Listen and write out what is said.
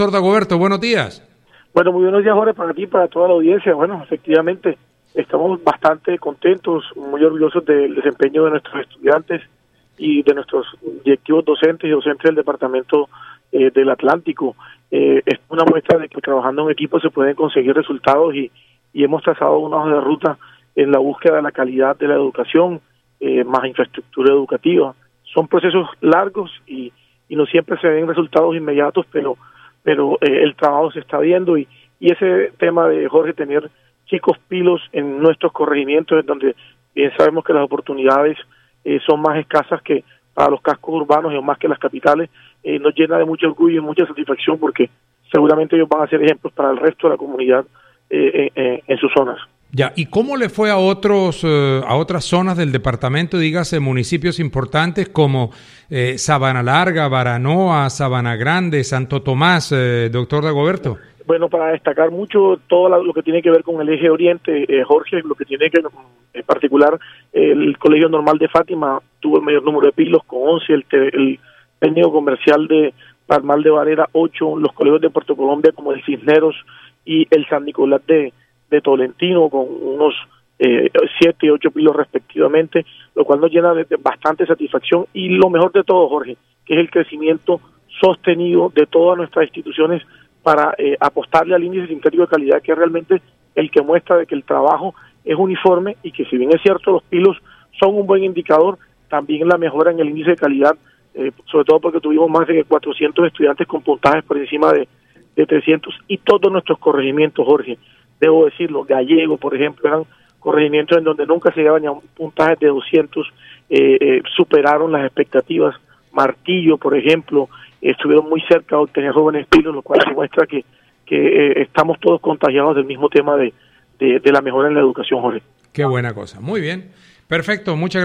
Doctor Dagoberto, buenos días. Bueno, muy buenos días, Jorge, para ti y para toda la audiencia. Bueno, efectivamente, estamos bastante contentos, muy orgullosos del desempeño de nuestros estudiantes y de nuestros directivos docentes y docentes del Departamento del Atlántico. Es una muestra de que trabajando en equipo se pueden conseguir resultados y hemos trazado una hoja de ruta en la búsqueda de la calidad de la educación, más infraestructura educativa. Son procesos largos y no siempre se ven resultados inmediatos, pero el trabajo se está viendo y ese tema de, Jorge, tener chicos pilos en nuestros corregimientos, en donde bien sabemos que las oportunidades son más escasas que para los cascos urbanos y más que las capitales, nos llena de mucho orgullo y mucha satisfacción porque seguramente ellos van a ser ejemplos para el resto de la comunidad en sus zonas. Ya, ¿y cómo le fue a otras zonas del departamento, dígase municipios importantes como Sabana Larga, Baranoa, Sabana Grande, Santo Tomás, doctor Dagoberto? Bueno, para destacar mucho todo lo que tiene que ver con el eje oriente, Jorge, lo que tiene que, en particular, el Colegio Normal de Fátima tuvo el mayor número de pilos con 11, el técnico comercial de Palmar de Varela 8, los colegios de Puerto Colombia como el Cisneros y el San Nicolás de Tolentino con unos 7 y 8 pilos respectivamente, lo cual nos llena de bastante satisfacción y lo mejor de todo, Jorge, que es el crecimiento sostenido de todas nuestras instituciones para apostarle al índice sintético de calidad, que es realmente el que muestra de que el trabajo es uniforme y que si bien es cierto los pilos son un buen indicador, también la mejora en el índice de calidad, sobre todo porque tuvimos más de 400 estudiantes con puntajes por encima de 300 y todos nuestros corregimientos, Jorge, debo decirlo, Gallego, por ejemplo, eran corregimientos en donde nunca se llegaban a puntajes de 200, superaron las expectativas. Martillo, por ejemplo, estuvieron muy cerca de obtener jóvenes pilos, lo cual demuestra que estamos todos contagiados del mismo tema de la mejora en la educación, Jorge. Qué buena cosa. Muy bien. Perfecto. Muchas gracias.